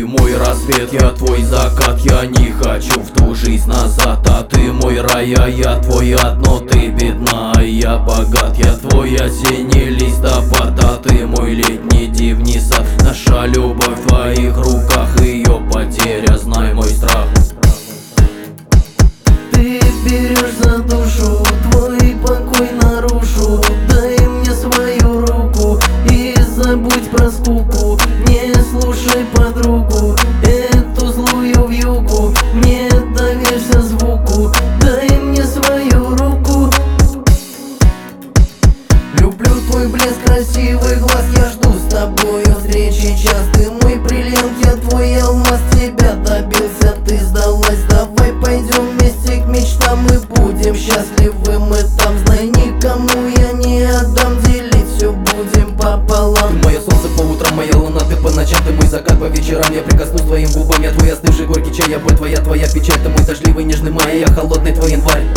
мой рассвет, я твой закат. Я не хочу в ту жизнь назад. А ты мой рай, а я твой одно. Ты бедна, а я богат. Я твой осенний листопад, а ты мой летний дивный сад. Наша любовь в твоих руках, ее потеря, знай мой страх. Ты берешь за душу, твой покой нарушу. Дай мне свою руку и забудь про скуку. Не слушай подругу, эту злую вьюгу. Не доверься звуку, дай мне свою руку. Люблю твой блеск, красивый глаз, я жду с тобою встречи час. Ты мой бриллиант, я твой алмаз, тебя добился, ты сдалась. Давай пойдем вместе к мечтам, мы будем счастливы, мы там. Знай, никому я не отдам, делить все будем пополам. Ты мое солнце по утрам, моя луна, ты по ночам, ты мой закат по вечерам. Я прикоснусь твоим губам, я твой остывший горький чай, я боль твоя, твоя печаль. Ты мой дождливый нежный май, я холодный твой январь.